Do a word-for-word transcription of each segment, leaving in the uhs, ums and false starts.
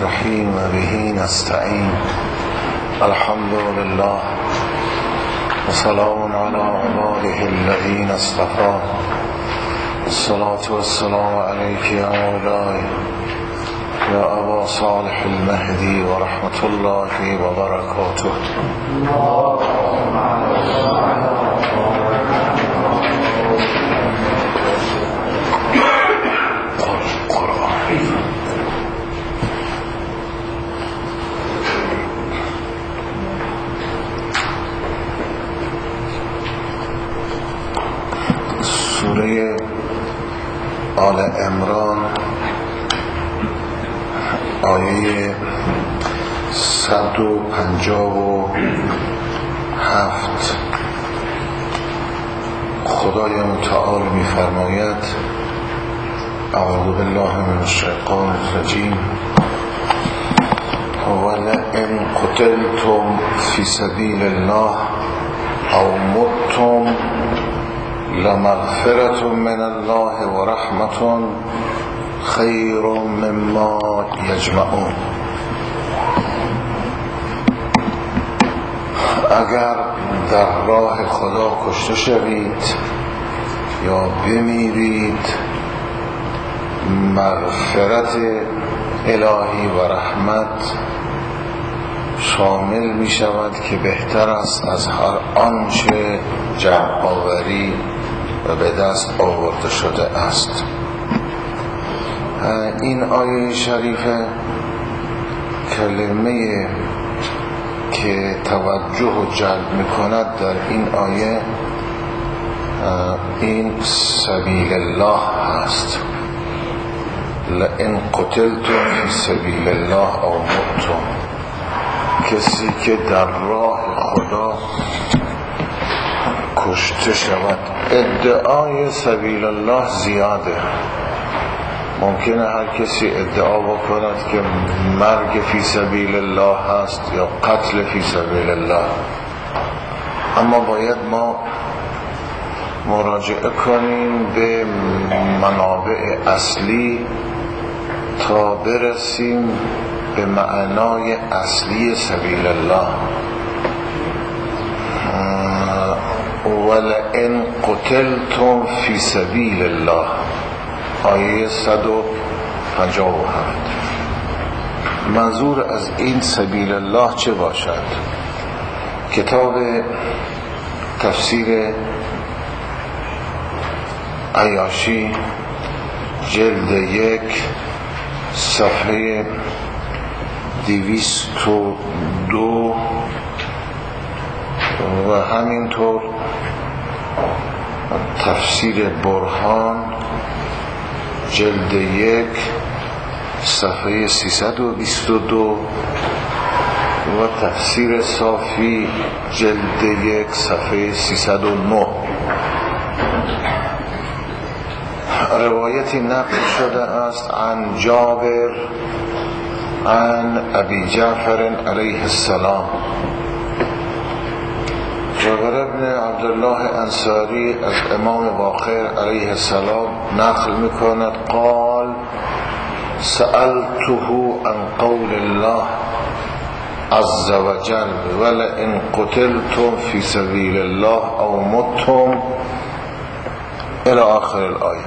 الرحيم به نستعين الحمد لله وسلام على عباده الذين اصطفى الصلاة والسلام عليك يا مولاي يا أبا صالح المهدي ورحمة الله وبركاته. سوره آل عمران آیه صد و پنجاه و هفت خدای متعال می فرماید: اعوذ بالله من الشیطان الرجیم ولئن قتلتم فی سبیل الله او متم لمغفرة من الله ورحمة خیر مما یجمعون. اگر در راه خدا کشته شوید یا بمیرید، مغفرت الهی و رحمت شامل می شود که بهتر است از هر آنچه جمع آوری و به دست آورده شده است. این آیه شریفه کلمه که توجه و جلب می کند در این آیه این سبیل الله هست. لئن قتلتم فی سبیل الله او متم، کسی که در راه خدا کشته شود. ادعای سبیل الله زیاده، ممکنه هر کسی ادعا بکند که مرگ فی سبیل الله هست یا قتل فی سبیل الله، اما باید ما مراجعه کنیم به منابع اصلی تا برسیم به معنای اصلی سبیل الله. ولئن قتلتم فی سبیل الله آیه صد و پنجاه و هفت. منظور از این سبیل الله چه باشد؟ کتاب تفسیر عیاشی جلد یک صفحه دویست و دو و همینطور تفسیر برهان جلد یک صفحه سیصد و بیست و دو و تفسیر صافی جلد یک صفحه سیصد و نه روایتی نقل شده است عن جابر عن ابی جعفر علیه السلام. جابر ابن عبدالله انصاری از امام باقر علیه السلام نقل میکند قال سألته عن قول الله عز وجل ولئن قتلتم فی سبیل الله او متم الى آخر الآیه.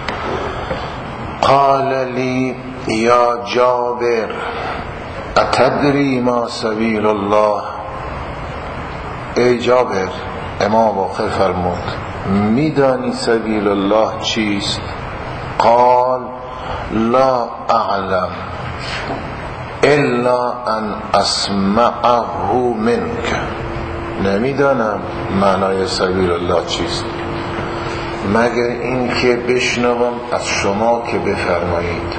قال لی یا جابر اتدری ما سبیل الله؟ ای جابر، امام باقر فرمود میدانی سبیل الله چیست؟ قال لا اعلم الا ان اسمعه منك، نمیدانم معنای سبیل الله چیست مگر این که بشنوم از شما که بفرمایید.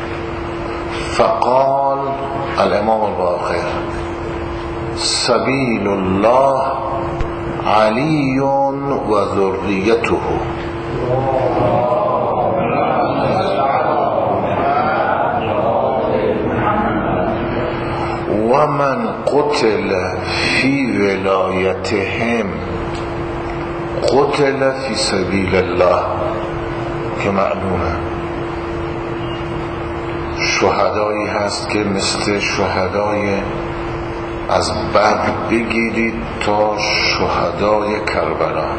فقال الامام الباقر سبیل الله علی و ذریته و من قتل فی ولایتهم قتل فی سبیل الله، که معلومه شهدایی هست که مثل شهدای از بدر بگیرید تا شهدای کربلا.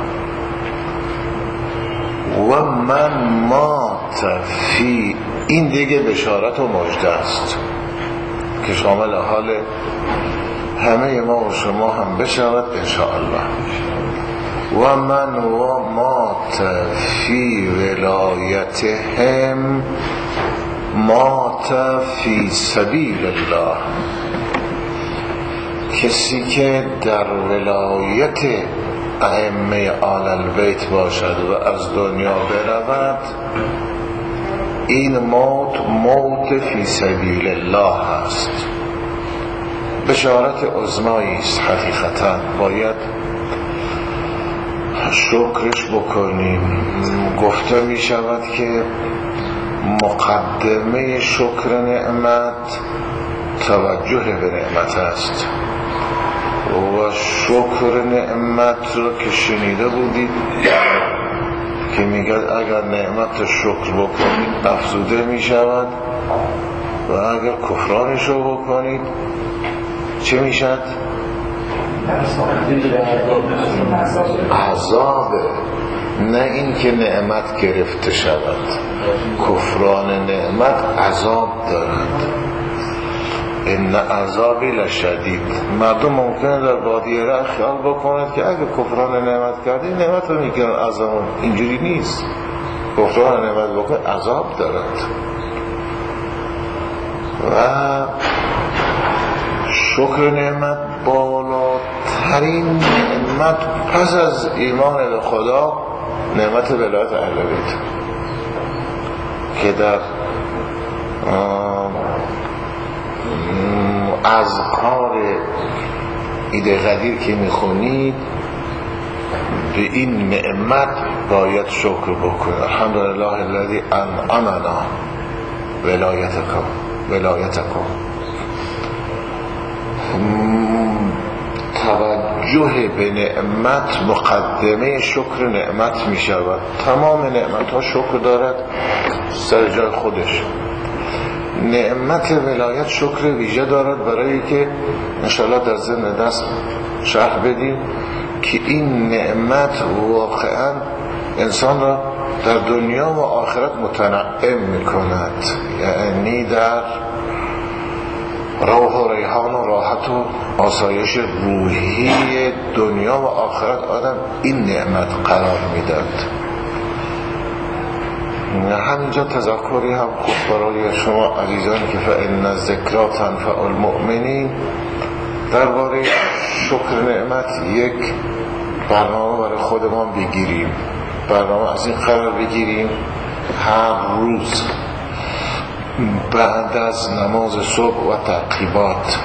و من مات فی، این دیگه بشارت و مژده است که شامل حال همه ما و شما هم بشود انشاءالله. و من و مات فی ولایتهم مات فی سبیل الله، کسی که در ولایت ائمه آل البیت باشد و از دنیا برود، این موت موت فی سبیل الله است. بشارت عظمایی است. حقیقتا باید شکرش بکنیم. گفته می شود که مقدمه شکر نعمت توجه به نعمت است و شکر نعمت رو که شنیده بودید که میگد اگر نعمت شکر بکنید افزوده می شود و اگر کفرانش رو بکنید چه می شد؟ عذاب. نه این که نعمت گرفته شود، کفران نعمت عذاب دارد. این عذابی لشدید. مردم ممکنه در بادیه را خیال بکنند که اگه کفران نعمت کردی نعمت رو میکنن عذاب. اینجوری نیست. کفران نعمت بکنه عذاب دارد. و شکر نعمت بالاترین نعمت پس از ایمان به خدا نعمت ولایت اهل بیت که در اذکار عید قدیر که میخونید به این نعمت باید شکر بکنید. الحمدلله الذی انعمنا ولایتکم ولایتکم. توجه به نعمت مقدمه شکر نعمت می شود. تمام نعمت ها شکر دارد سر جای خودش. نعمت ولایت شکر ویژه دارد برای که انشاءالله در ضمن دست شرح بدیم که این نعمت واقعا انسان را در دنیا و آخرت متنعم می کند. یعنی در روح و ریحان و راحت و آسایش روحی دنیا و آخرت آدم این نعمت قرار میداد. همینجا تذکری هم خوب برای شما عزیزانی که فإن الذکری تنفع المؤمنین درباره شکر نعمت یک برنامه برای خودمان بگیریم. برنامه از این قرار بگیریم هر روز بعد از نماز صبح و تعقیبات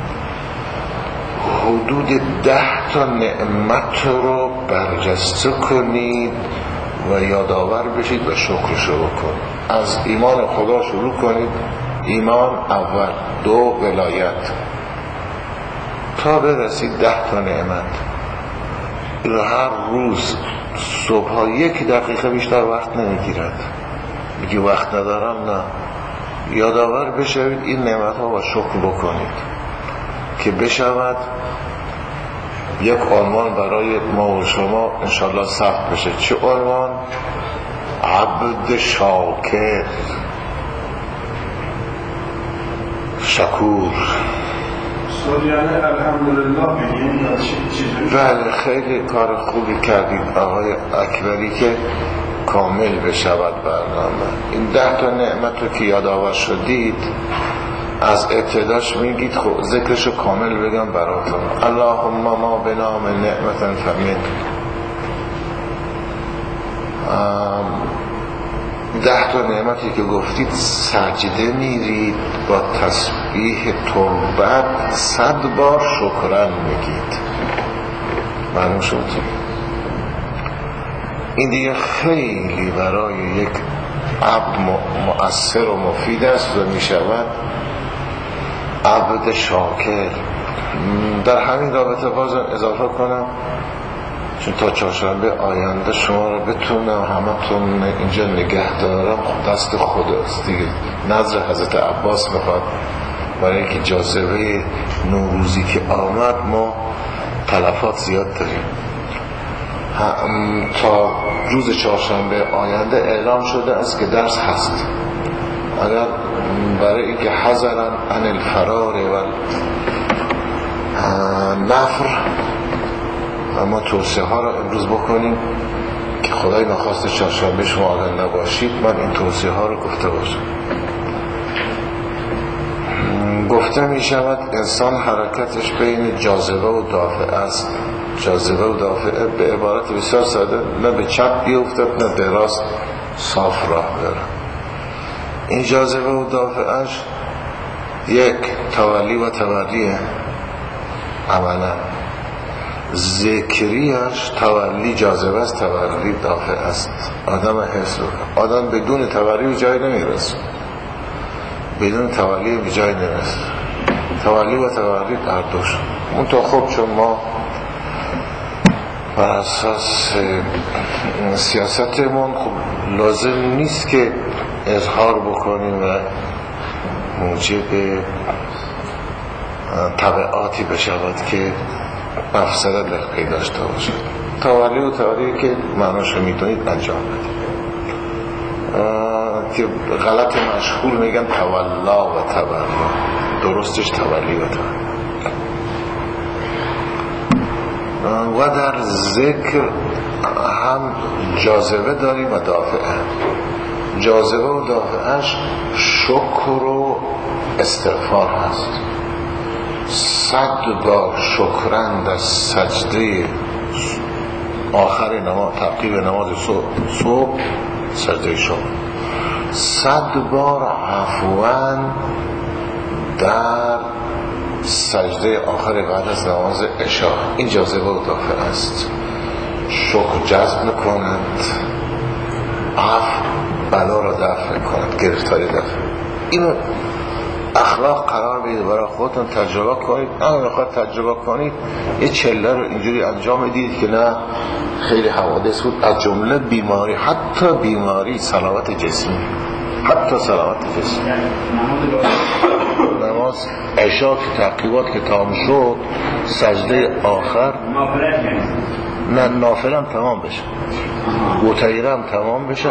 حدود ده تا نعمت رو برجسته کنید و یادآور بشید و شکرش رو بکنید. از ایمان خدا شروع کنید. ایمان اول، دو ولایت، تا برسید ده تا نعمت. و هر روز صبح یک دقیقه بیشتر وقت نمیگیرد. میگی وقت ندارم، نه، یادآور بشوید این نعمت ها و شکر بکنید که بشود یک عنوان برای ما و شما انشالله ثبت بشه. چه عنوان؟ عبد شاکر، شکور. یعنی الحمدلله بگیم. بله، خیلی کار خوبی کردید آقای اکبری که کامل بشود برنامه. این ده تا نعمت رو که یادآور شدید از ابتداش میگید خب ذکرشو کامل بگم براتون. اللهم ما بنام نعمت فمن. ده تا نعمتی که گفتید سجده میرید با تسبیح تربت صد بار شکران میگید. معلوم شد؟ این دیگه خیلی برای یک عبد مؤثر و مفید است و میشود عبد شاکر. در همین رابطه بازم اضافه کنم چون تا چهارشنبه آینده شما رو بتونم همتون اینجا نگه دارم دست خداست دیگه. نظر حضرت عباس میخواد برای اینکه جاذبه نوروزی که آمد ما تلفات زیاد داریم. تا روز چهارشنبه آینده اعلام شده است که درس هست. اگر برای اینکه حذرن عن الفرار و نفر اما توصیه ها را امروز بکنیم که خدای نخواست چهارشنبه شما آگاه نباشید من این توصیه ها رو گفته باشم. گفته می شود انسان حرکتش بین جاذبه و دافعه است. جاذبه و دافعه به عبارت بسیار ساده نه به چپ بیفتد نه به راست صاف راه بره. این جاذبه و دافعهش یک تولی و تولیه عملا، ذکریش تولی جاذبه است تولی دافعه است. آدم حس رو آدم بدون تولی به جای نمیرسه، بدون تولی به جای نمیرسه. تولی و تولی هر دوش اون تا خوب چون ما بر اساس سیاستمون خب لازم نیست که اظهار بکنیم و موجب تبعاتی بشود که مفسدت لحقی داشته باشد. تولی و تولی که معناش میدونید انجام بدید که غلط مشهور میگن تولا و تولا، درستش تولی و تولی. و در ذکر هم جاذبه داریم و دافعه. جاذبه و دافعهش شکر و استغفار هست. صد بار شکرند از سجده آخر نماز، تعقیب نماز صبح سجده شکر، صد بار عفوان در سجده آخر بعد از نماز عشاء. این جاذبه و دافعه است. شکر جذب میکند، عفو بلا را دفع کند، گرفتاری دفع. اینو اخلاق قرار بدید برای خودتون تجربه کنید. اما میخواد تجربه کنید یه چله رو اینجوری انجام بدید که نه خیلی حوادث بود، از جمله بیماری، حتی بیماری سلامت جسمی، حتی سلامت جسمی. نماز عشاء که تعقیبات که تمام شد سجده آخر نه نافله هم تمام بشه، گوتایره هم تمام بشه،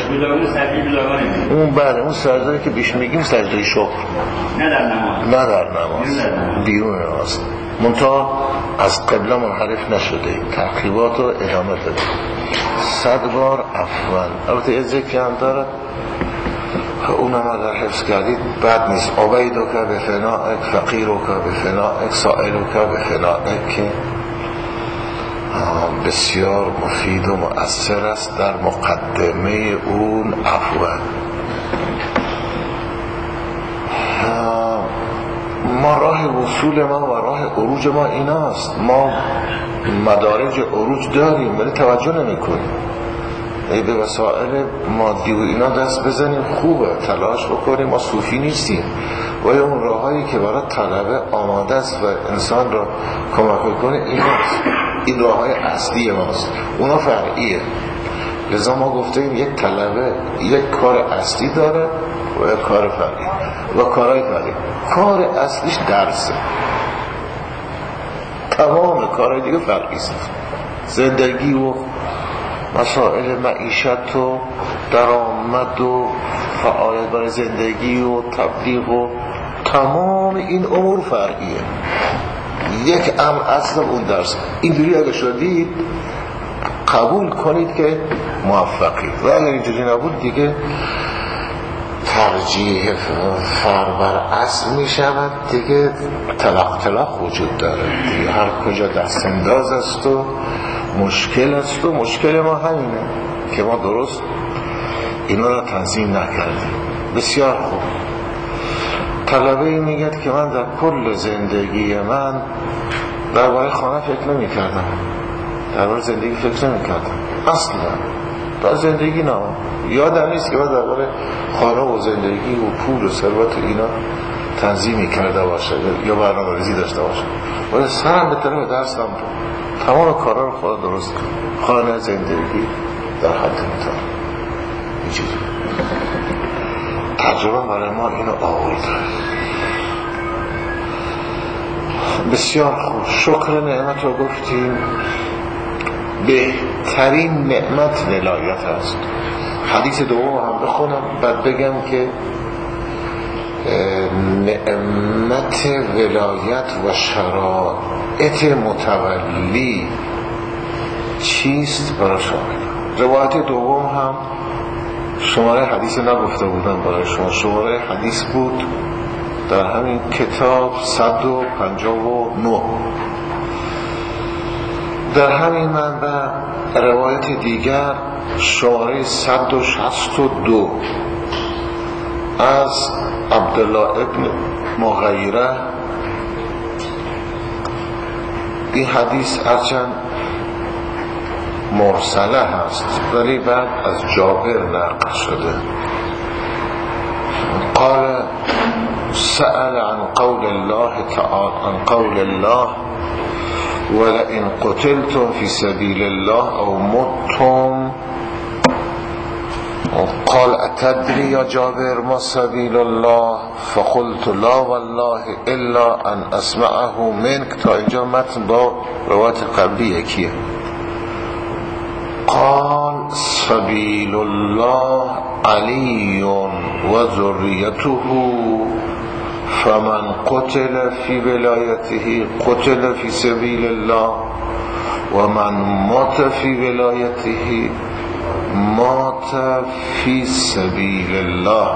اون بعد اون سجده که بیش میگیم سجده شکر نه در نماز، نه در نماز، بیرون نماز، منتها از قبله منحرف نشده، تعقیبات رو ادامه بده. صد بار عفوان. البته یه ذکر هم داره اونم اگر حفظ کردید بد نیست. عبیدو که به فنائک، فقیرو که به فنائک، سائلو که به فنائک، که بسیار مفید و مؤثر است در مقدمه اون عفوان. ما راه وصول ما و راه عروج ما ایناست. ما مدارج عروج داریم ولی توجه نمی کنیم. ای به وسائل مادی و اینا دست بزنیم خوبه، تلاش بکنیم، ما صوفی نیستیم. و اون راهایی که برای طلبه آماده است و انسان را کمک کنه ایناست، این راههای اصلی ماست، اونا فرعیه. لذا ما گفتیم یک طلبه یک کار اصلی داره و یک کار فرعی و کارهای فرعی. کار اصلیش درسه، تمام کارهای دیگه فرعی است. زندگی و مسائل معیشت و درآمد و فعالیت برای زندگی و تبلیغ و تمام این امور فرعیه. یک امر اصلا اون درس. اینجوری اگه شدید قبول کنید که موفقید و اگر اینجوری نبود دیگه ترجیح فر بر اصل می شود دیگه، تلق تلق وجود داره دیگه. هر کجا دست انداز است و مشکل است و مشکل ما همینه که ما درست اینا را تنظیم نکردیم. بسیار خوب. طلبه میگه که من در کل زندگی من درباره خانه فکر نمی کردم، درباره زندگی فکر نمی کردم اصلا. در زندگی نه یادم نیست که من درباره خانه و زندگی و پول و ثروت و اینا تنظیمی کرده باشه یا برنامه‌ریزی داشته باشه، ولی سرم به طرف درس هم تمام کارا رو خود درست کنه. خانه، زندگی در حد میتونه اینجوری. تجربه برای ما اینو آورده. بسیار خوب، شکر نعمت رو گفتیم. بهترین نعمت ولایت است. حدیث دوم هم بخونم بعد بگم که نعمت ولایت و شرایط متولی چیست برای شما. روایت دوم هم شماره حدیث نگفته بودم برای شما، شماره حدیث بود در همین کتاب صد و پنجاه و نه. در همین منبع روایت دیگر شماره صد و شصت و دو از عبدالله ابن مغیره. این حدیث هرچند مرسله هست ولی بعد از جابر نقل شده. قال سأل عن قول الله تعالى عن قول الله ولئن قتلتم في سبيل الله أو متم قال أتدري يا جابر ما سبيل الله فقلت لا والله إلا أن أسمعه منك. تا اینجا متن با روایت قبلی یکیه. قال سبيل الله علي وذريته فمن قتل في ولايته قتل في سبيل الله ومن مات في ولايته مات في سبيل الله.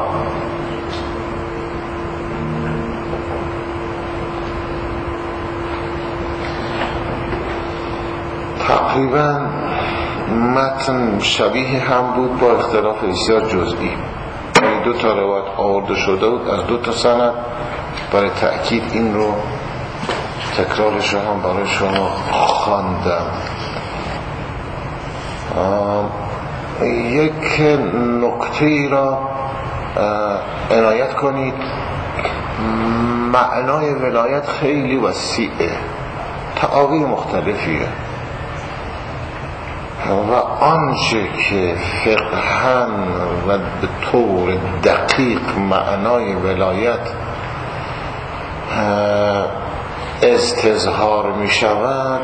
تقریبا متن شبیه هم بود با اختلاف بسیار جزئی. دو تا روایت آورده شده بود از دو تا سند. برای تأکید این رو تکرارش هم برای شما خواندم. یک نکته را عنایت کنید، معنای ولایت خیلی وسیعه، تعابیر مختلفیه و آنچه که فقهاً و به طور دقیق معنای ولایت استظهار می شود،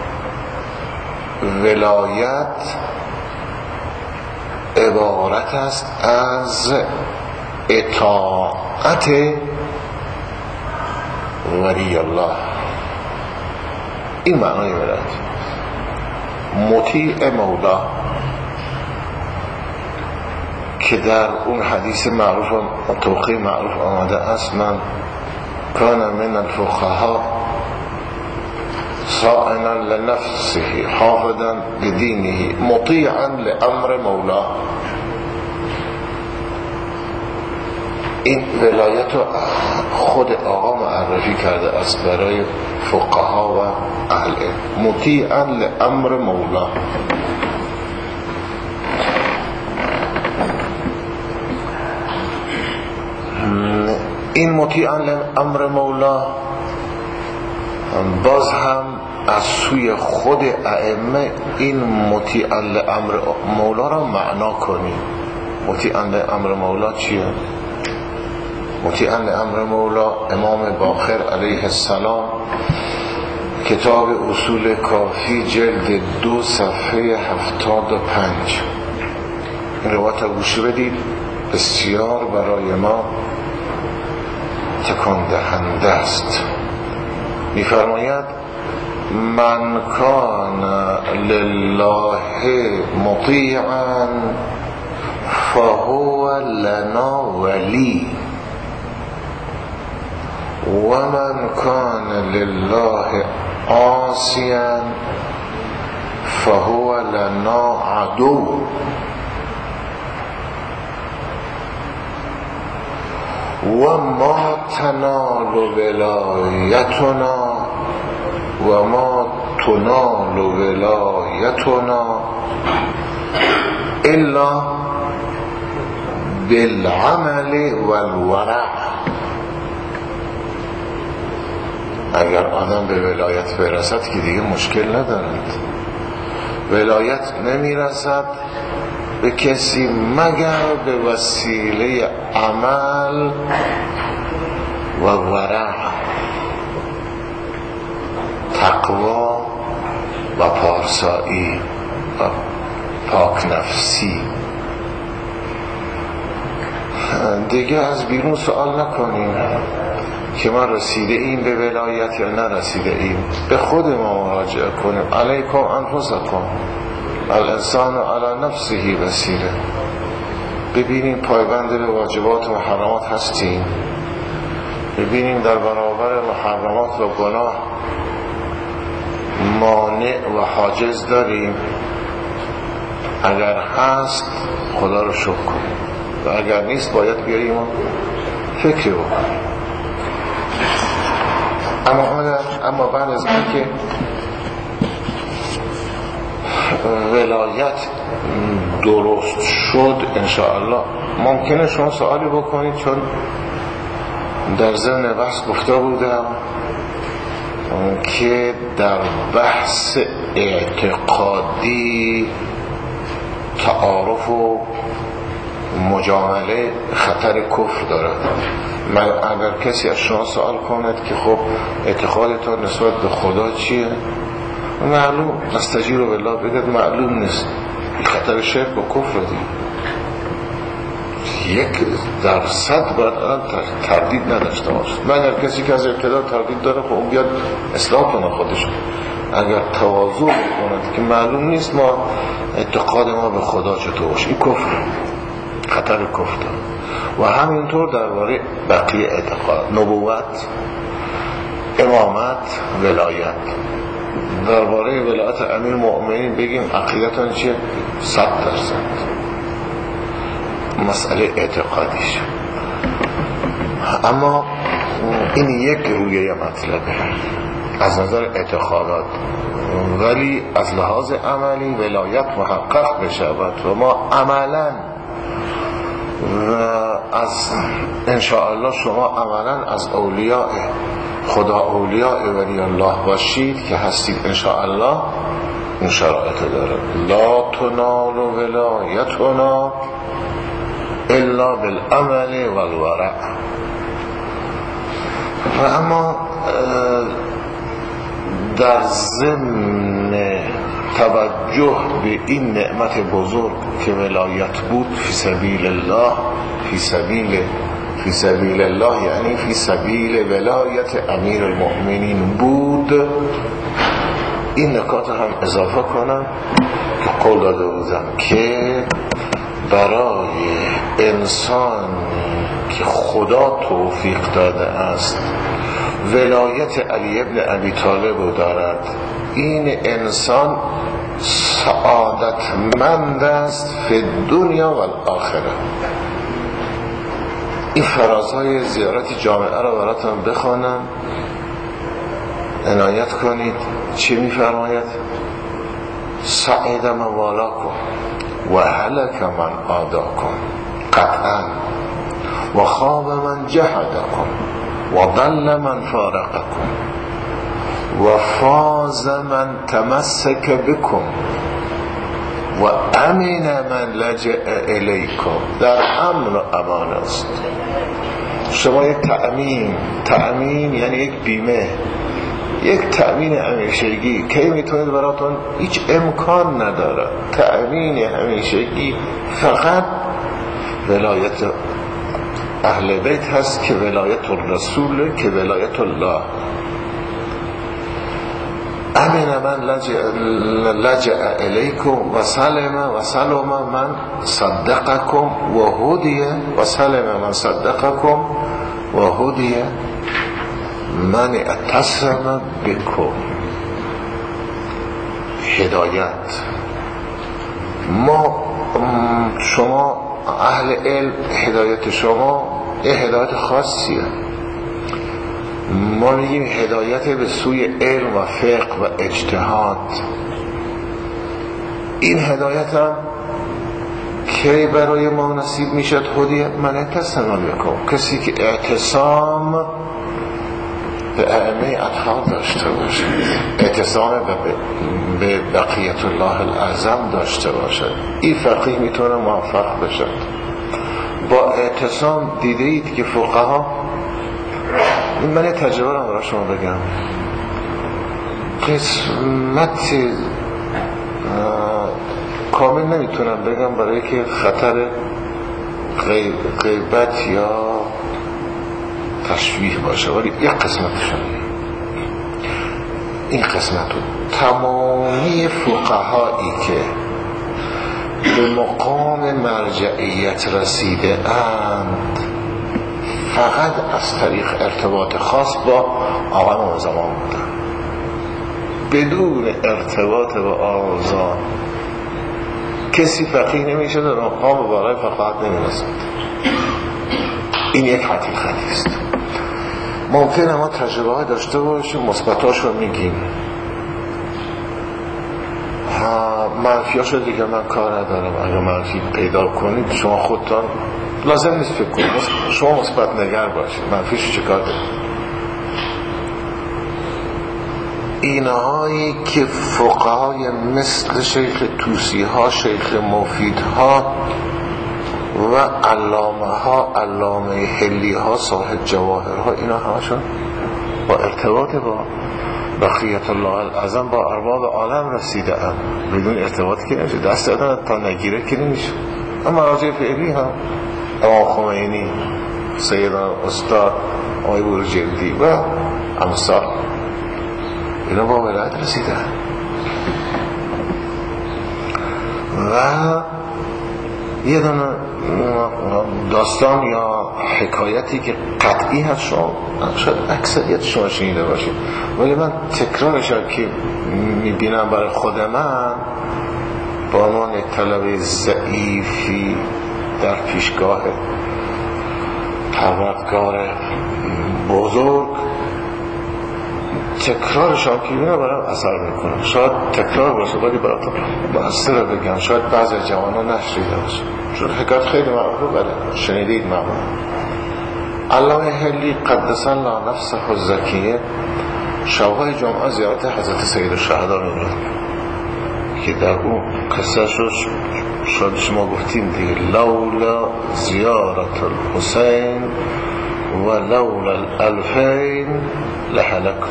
ولایت عبارت است از اطاعت ولی الله. این معنای ولایت، مطیع مولا، که در اون حدیث معروف و توقیع معروف آمده است: من کان من الفقهاء صائنا لنفسه حافظا لدینه مطیعا لامر مولا. این ولایت رو خود آقا معرفی کرده است برای فقها و اهل علم، مطیعا لامر مولا. این مطیعا لامر مولا باز هم از سوی خود ائمه این مطیعا لامر مولا را معنا کنیم. مطیعا لامر مولا چیه؟ مطیعا لامر مولا امام باقر علیه السلام کتاب اصول کافی جلد دو صفحه هفتاد و پنج، این روایت گوش بدید، بسیار برای ما تکان دهنده است. می‌فرماید: من کان لله مطیعا فهو لنا ولی و من کان لله عاصیا فهو لنا عدو. و ما تنال ولایتنا و ما تنال ولایتنا الا بالعمل والورع. اگر آدم به ولایت برسد که دیگه مشکل ندارد. ولایت نمیرسد به کسی مگر به وسیله عمل و ورع، تقوا و پارسایی و پاک نفسی. دیگه از بیرون سوال نکنیم که ما رسیده ایم به ولایت یا نرسیده ایم. به خود ما مراجعه کنیم. علیکم انفسکم الانسان علی نفسه بصیره. ببینیم پایبند به واجبات و محرمات هستیم، ببینیم در برابر محرمات و گناه مانع و حاجز داریم. اگر هست خدا رو شکر کنیم و اگر نیست باید بیاییم و فکر بکنیم. اما اما بعد از اینکه ولایت درست شد انشاءالله، ممکنه شما سوالی بکنید، چون در ضمن بحث گفته بودم که در بحث اعتقادی تعارف و مجامله خطر کفر دارد. من اگر کسی از شما سوال کند که خب اعتقادتون نسبت به خدا چیه، معلوم نستجیر بالله بگید معلوم نیست، خطر شرک و کفر دیگه یک درصد باید آن تردید نداشته باشد. مگر کسی که از ابتدا تردید داره خب اون بیاد اصلاح کنه خودش. اگر تواضع بکند که معلوم نیست ما اعتقاد ما به خدا چطور باشه، این کفر، خطر کفر داره. و همینطور درباره بقیه اعتقاد، نبوت، امامت، ولایت. درباره ولایت امیر مؤمنین بگیم عقیدتان چیه؟ صد درصد مسئله اعتقادیش. اما این یک رویه مطلبه از نظر اعتقادات، ولی از لحاظ عملی ولایت محقق بشود و ما عملا و از انشاءالله شما عملا از اولیاء خدا، اولیاء ولی الله باشید که هستید انشاءالله. این شرایط داره: لا تنال ولایتنا الا بالعمل والورع. و اما در ضمن توجه به این نعمت بزرگ که ولایت بود فی سبیل الله، فی سبیل فی سبیل الله یعنی فی سبیل ولایت امیر المؤمنین بود، این نکات هم اضافه کنم که قول داده بودم که برای انسان که خدا توفیق داده است ولایت علی ابن ابی طالب دارد، این انسان سعادتمند است فی دنیا و الاخره. این فرازهای زیارت جامعه را براتون بخوانم، عنایت کنید. چی میفرماید؟ سعید من والاکم و هلک من آداکم قطعا و خواب من جهدکم و ضل من فارقکم و فاز من تمسک بکم و امن من لجأ الیکم. در امن و امان است. شما یک تأمین، تأمین یعنی یک بیمه، یک تأمین همیشگی که میتونید براتون هیچ امکان نداره. تأمین همیشگی فقط ولایت اهل بیت هست که ولایت الرسول، که ولایت الله. امن من لجأ الیکم و سلم و سلم من صدقکم و هدی و سلم من صدقکم و هدی من اتصم بکم. هدایت. ما شما اهل علم، هدایت شما یه هدایت خاصیه. ما میگیم هدایت به سوی علم و فقه و اجتهاد. این هدایت هم کی برای ما نصیب میشد؟ هدیه من اتصم بکم. کسی که اعتصام به ائمه اطهار داشته باشد، اعتصام به بقیت الله الاعظم داشته باشد. این فقیه میتونه موفق بشد. با اعتصام دیده اید که فقها، این من یه تجربه رو برای شما بگم، قسمت کامل نمیتونم بگم برای که خطر غیبت یا تشویح باشه، ولی یک قسمتشون، این قسمت رو تمامی فقهایی که به مقام مرجعیت رسیده اند فقط از طریق ارتباط خاص با آقایان زمان بودن، بدون ارتباط با آقایان کسی فقیه نمیشه، در مقام بالای فقاهت نمیرسد. این یک حقیقتی است. ممکنه ما تجربه های داشته باشیم، مثبتاش رو میگیم، منفیاش رو دیگه من کار ندارم. اگر منفی پیدا کنید شما خودتان لازم نیست فکر کنید، شما مثبت نگر باشید، منفیش چه کار دارید. اینهایی که فقهای مثل شیخ توسی ها، شیخ مفید ها و علامه ها، علامه حلی ها، صاحب جواهر ها، اینا همشون با ارتباط با بقیت الله الاعظم با ارباب عالم رسیده ام. بدون ارتباط که نمیشه، دست دادن تا نگیره که نمیشه. اما راجع فعلی هم امام خمینی، سیدنا استاد آقای بروجردی و امثال اینا با ولایت رسیده و یه دونه داستان یا حکایتی که قطعی هست شما شاید اکثریت شما شنیده باشید، ولی من تکرارش که میبینم برای خود من با عنوان طلبه ضعیفی در پیشگاه پروردگار بزرگ، تکرارشان که میبینم برای اثر میکنم. شاید تکرار باشه ولی برای مؤثر رو بگم، شاید بعضی جوان ها نشنیده باشه، چون حکایت خیلی معروفه، بله شنیدید معمولا. علامه حلی قدس الله نفسه الزکیه شبهای جمعه زیارت حضرت سید الشهدا می‌رفت که در اون قصه شد شاید شما گفتیم دیگه، لولا زیارت الحسین و لولا الالفین لحلقت.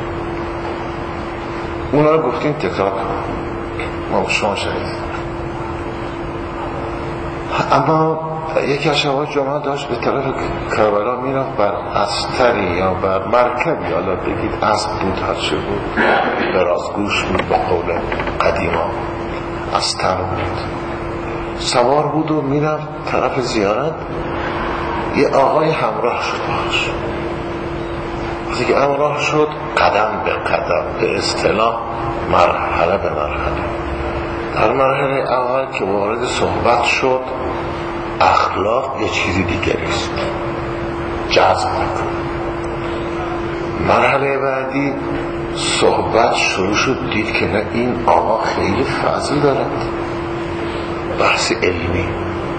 اونا رو گفتیم تکرار ما شما شنیدید. اما یکی از شبهای جمعه داشت به طرف کربلا میرفت، بر استری یا بر مرکبی، حالا بگید اسب بود هرچه بود، برازگوش بود به قول قدیما، استر بود، سوار بود و میرفت طرف زیارت. یه آقای همراه شد باش. وقتی که همراه شد قدم به قدم، به اصطلاح مرحله به مرحله، در مرحله اول که وارد صحبت شد اخلاق یه چیزی دیگریست، جذب میکنه. مرحله بعدی صحبت شروع شد، دید که نه این آقا خیلی فضل دارد، بحث علمی.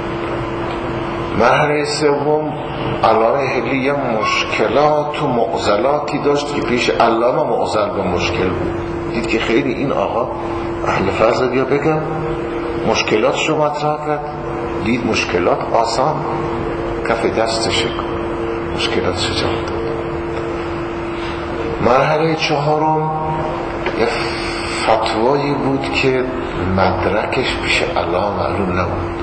مرحله سوم علامه حلی یه مشکلات و معضلاتی داشت که پیش علامه معضل به مشکل بود، دید که خیلی این آقا اهل فضل، یا بگم مشکلاتش رو مطرح کرد، دید مشکلات آسان کف دستش مشکلاتش جواب داد. مرحله چهارم یه فتوایی بود که مدرکش پیش الله معلوم نبود.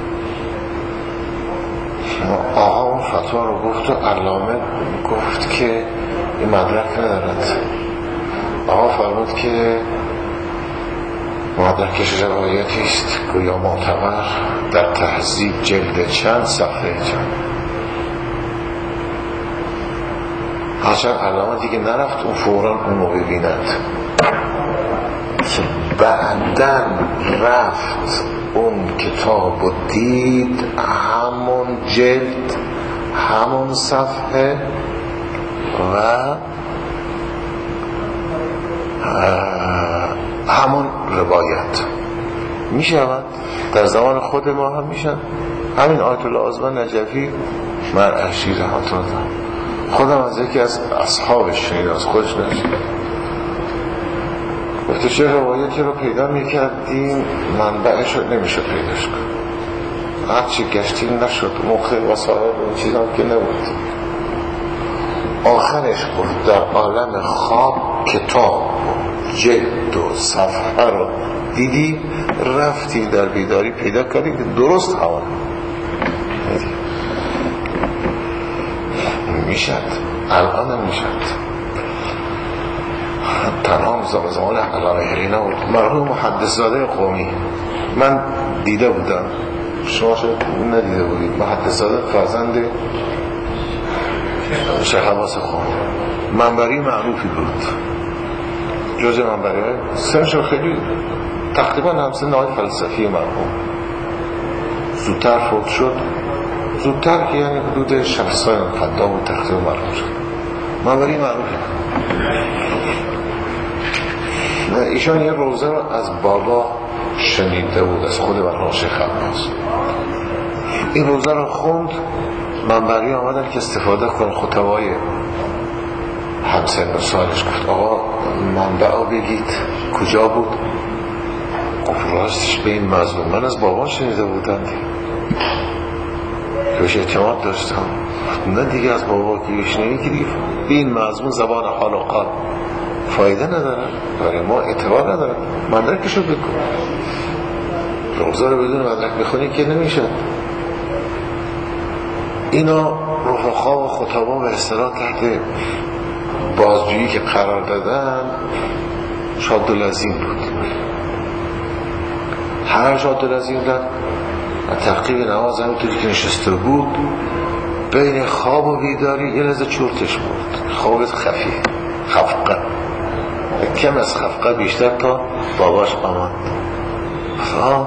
آقا اون فتوا رو گفت و علامه گفت که این مدرک ندارد. آقا فرمود که مدرکش روایتی است گویا معتبر در تهذیب جلد چند صفحه چند. هرچند علامه دیگه نرفت اون فوراً اونو ببیند، بعدن رفت اون کتاب و دید همون جلد همون صفحه و همون روایت می شود. در زمان خود ما هم می شود. همین آیت الله عظمه نجفی مرعشی رحمت الله خودم از یکی از اصحابش شنید، از خودش نشد. گفته چه روایتی رو پیدا میکردیم منبعش رو نمیشه پیداش کن، هرچی گشتیم نشد، موقع وسایل و چیز هم که نبود. آخرش گفت در عالم خواب کتاب جلد و صفحه رو دیدی، رفتی در بیداری پیدا کردی که درست هوا میشد. الان هم میشد. تنها زمان علامه هرینا بود، مرحوم محدث زاده قومی. من دیده بودم، شما شاید ندیده بودید. محدث زاده فرزند شیخ عباس قومی، منبری معروفی بود، جز منبری های سنشون خیلی تقریبا همسن نهای فلسفی مرحوم. زودتر فوت شد، زودتر که یعنی حدود شصت سال قدام و تقریبا مرحوم شد. منبری معروفی. ایشان یه روزه رو از بابا شنیده بود، از خود مرحوم شیخ عباس. این روزه رو خوند، منبری آمدن که استفاده کن. خطبای همسن و سالش گفت آقا منبع رو بگید کجا بود؟ گفت راستش به این مضمون من از بابا شنیده بودم، بهش اعتماد داشتم. نه دیگه از بابا که بهش نمیگیری، به این مضمون زبان حال و قال فایده نداره، برای ما اعتبار نداره، مدرکشو بکن. روزه رو بدون مدرک بخونی که نمیشه. اینا رفقا و خطبا و اصطلاح تحت بازجویی که قرار دادن شاد و لذین بود. هر شاد و لذین دن تحقیق نماز همونطوری که نشسته بود بین خواب و بیداری یه لحظه چورتش بود. خوابت خفیه، خفقه، کم از خفقه بیشتر تا باباش آمد. آه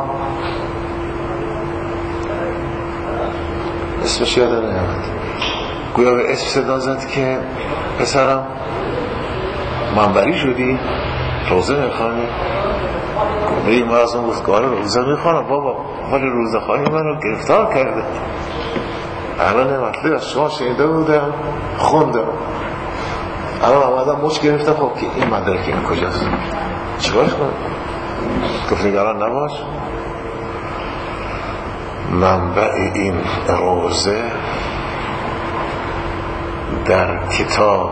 اسمش یادم نمیاد، گویا به اسم صدا زد که پسرم منبری شدی؟ روزه میخوانی؟ گویا ما از اون گفتگاه روزه میخوانم بابا، حال روزه خواهی من رو گرفتار کرده. الان مطلب از شما شنیده بودم خوندم، الان آمدم مچ گرفتم. خب که این مدرک این کجاست؟ چیکارش کنم؟ گفت نگران نباش، منبع این روزه در کتاب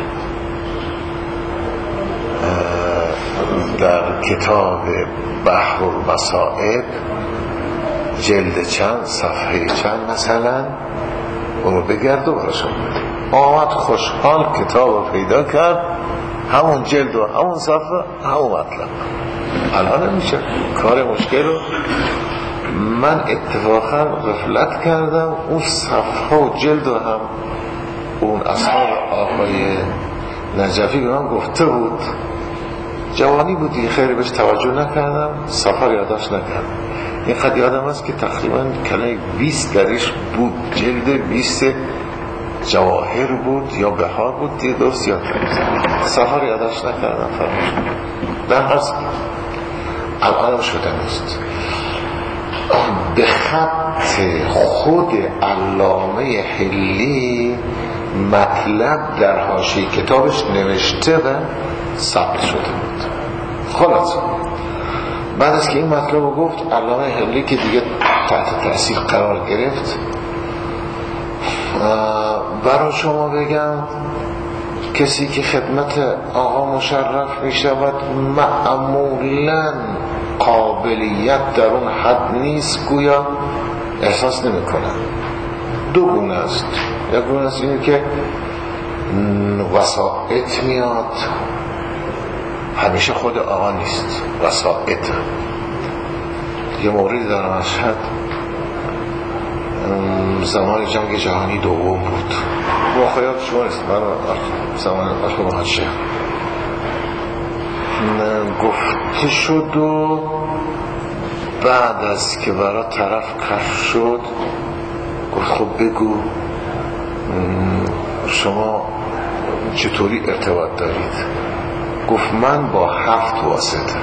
در کتاب بحر المصائب جلد چند صفحه چند مثلا اونو بگرد و براشون بده. آمد خوشحال کتاب رو پیدا کرد، همون جلد و همون صفحه همون مطلب. الان نمیشه کار مشکل رو من اتفاقا غفلت کردم. اون صفحه و جلد و هم اون اصحاب آقای نجفی به من گفته بود، جوانی بودی خیلی بهش توجه نکردم، سفر یاداش نکردم. این قد یادم است که تقریبا کلمه بیست درش بود، جلد بیست جواهر بود یا بهار بود، دیگه درست یاد کردم، سفر یاداش نکردم. فرمش در هست الانم شدن است. به خط خود علامه حلی مطلب در حاشیه کتابش نوشته و ثبت شده بود. خلاص بعد از که این مطلب رو گفت علامه حلی که دیگه تحت تأثیر قرار گرفت، برای شما بگم کسی که خدمت آقا مشرف می شود معمولاً قابلیت در اون حد نیست، گویا احساس نمی کنن. دو گونه است. یک گونه است اینه که وسائط میاد، همیشه خود آقا نیست، وسائط. یه موردی در مشهد زمان جنگ جهانی دوم بود، واقعیات شما نیست، من زمان آخر محد شیخ گفته شد و بعد از که برای طرف کشف شد گفت خب بگو شما چطوری ارتباط دارید؟ گفت من با هفت واسطه،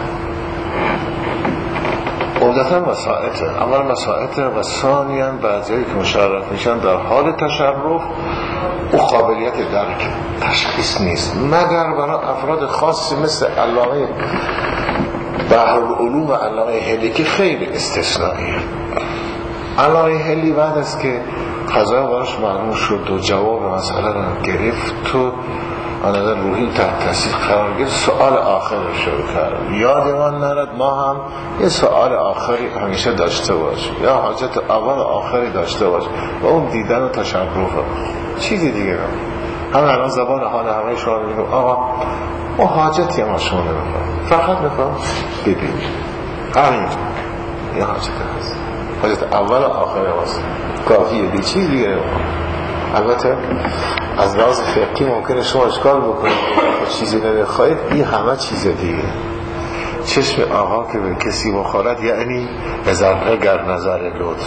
عمدتا وسائطه. اول وسائطه و ثانیاً بعضی که مشرف میشن در حال تشرف او قابلیت درک تشخیص نیست مگر برای افراد خاصی مثل علامه بحرالعلوم و علامه هلی که خیلی استثنائیه. علامه هلی بعد از که قضا براش معلوم شد و جواب مسئله رو گرفت تو آنها روحی تحت تاثیر قرار گرفت، سوال آخر رو شروع کرد. یادمان نرد ما هم یه سوال آخری همیشه داشته باشیم، یا حاجت اول آخری داشته باشیم و اون دیدن و تشرف چیزی دیگه رو هم الان زبان حال همه شما رو میگم آقا ما حاجتی ما شما نمیخوام، فقط میخوام ببینیم همین یه حاجت هست، حاجت اول آخر هست کافیه، بی چیز دیگه رو. البته از لحاظ فقهی ممکنه شما اشکال بکنید چیزی نمیخواید، این همه چیز دیگه. چشم آقا که به کسی بخورد یعنی ذره گر نظر لطف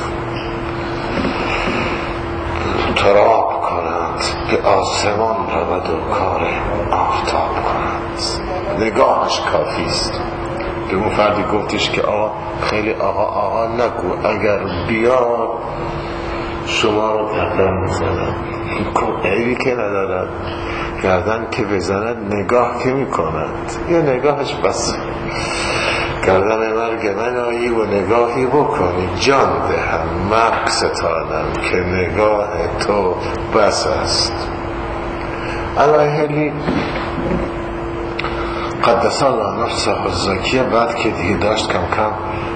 تراب کنند به آسمان رود و کار آفتاب کنند، نگاهش کافی است. به اون فردی گفتش که آقا خیلی آقا آقا نگو، اگر بیاد شما رو گردن میزنن، عیبی که ندارد، گردن که بزند نگاه که میکند، یه نگاهش بس گردن مرگ من آیی و نگاهی بکنی جان دهم مرگ ستانم که نگاه تو بس است. الهلی قدس الله نفسه الزکیه بعد که دیگه داشت کم کم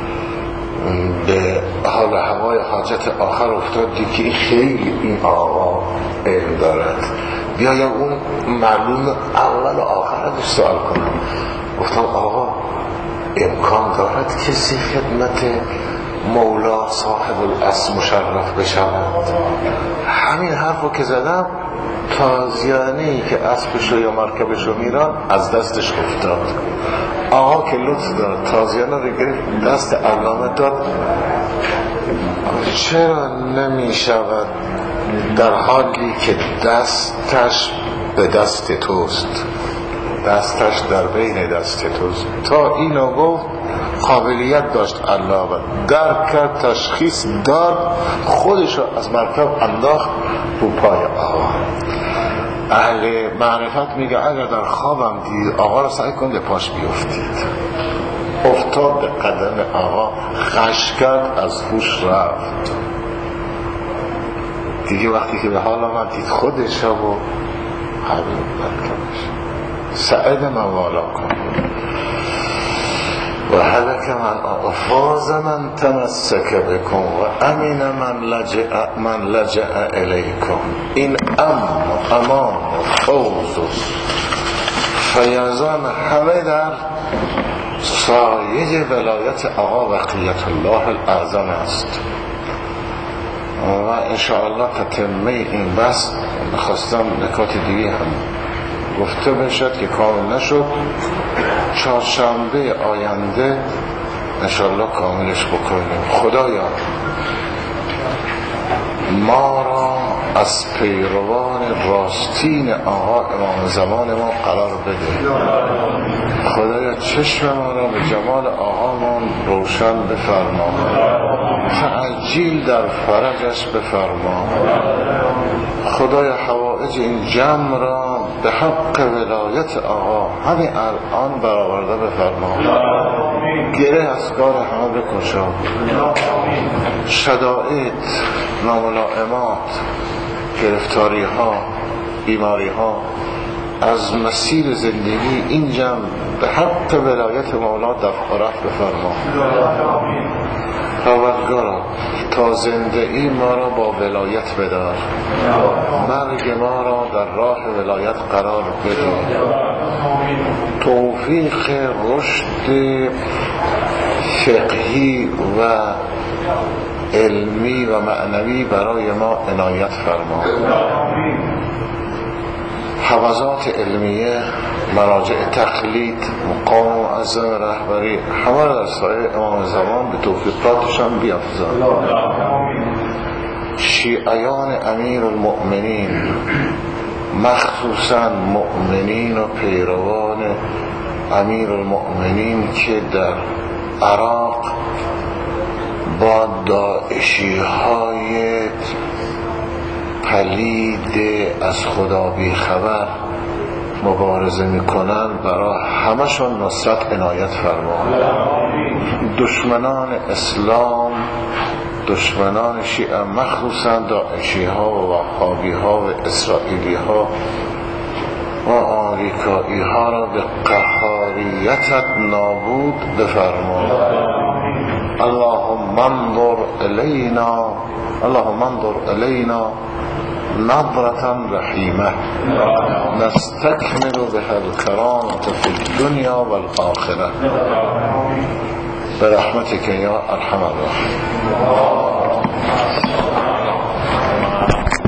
به حال هوای حاجت آخر افتاد که این خیلی این آقا علم دارد، بیایم اون معلوم اول و آخر رو سوال کنم. گفتم آقا امکان دارد کسی خدمت مولا صاحب الاصل مشرف بشود؟ همین حرفو که زدم تازیانه‌ای که اسبشو یا مرکبشو میران از دستش افتاد. آقا که لطف داد تازیانه رو گرفت دست علامه داد. چرا نمی شود در حالی که دستش به دست توست، دستش در بین دست توست؟ تا اینو گفت قابلیت داشت علامه درک کرد، تشخیص داد، خودشو از مرکب انداخت رو پای آقا. اهل معرفت میگه اگر در خوابم دید آقا رو سعی کن به پاش بیفتید. افتاد به قدم آقا، خش کرد، از هوش رفت. دیگه وقتی که به حال آمد دید خودش و همین مرکبش سعید موالا کن و هلک من افاظ من تمسک بکن و امین من لجع من لجع الیکم. این امن و امان و فوز و فیضان همه در سایه ولایت آقا بقیت الله الاعظم است. و انشاءالله تتمه این بس بخواستم نکات دیگه هم گفته بشد که کامل نشد، چهارشنبه آینده انشاءالله کاملش بکنیم. خدایا ما را از پیروان راستین آقا امام زمان ما قرار بده. خدایا چشم ما را به جمال آقامان روشن بفرما، تعجیل در فرجش بفرما. خدایا حوائج این جمع را به حق ولایت آقا همین الان برآورده بفرما. گره از کار همه بکشا، شدائد، ناملائمات، گرفتاری ها، بیماری ها از مسیر زندگی این جمع به حق ولایت مولا دفع و رفع بفرما. پروردگارا تا زنده ای ما را با ولایت بدار، مرگ ما را در راه ولایت قرار بده، توفیق رشد فقهی و علمی و معنوی برای ما عنایت فرما. حوزات علمیه، مراجع تقلید، مقام معظم رهبری همه را در سایه امام زمان به توفیقاتشان بیافزاد. شیعیان امیر المؤمنین مخصوصا مؤمنین و پیروان امیر المؤمنین که در عراق با داعشی های پلید از خدا بی خبر مبارزه میکنن برای همشون نصرت عنایت فرما. دشمنان اسلام، دشمنان شیعه مخصوصا داعشی ها و وهابی ها و اسرائیلی ها و آمریکایی ها را به قهاریتت نابود بفرما. اللهم انظر الینا اللهم انظر الینا نظرة رحیمه نستکمل بها الکرامة فی الدنیا والآخرة برحمتك یا ارحم الراحمین.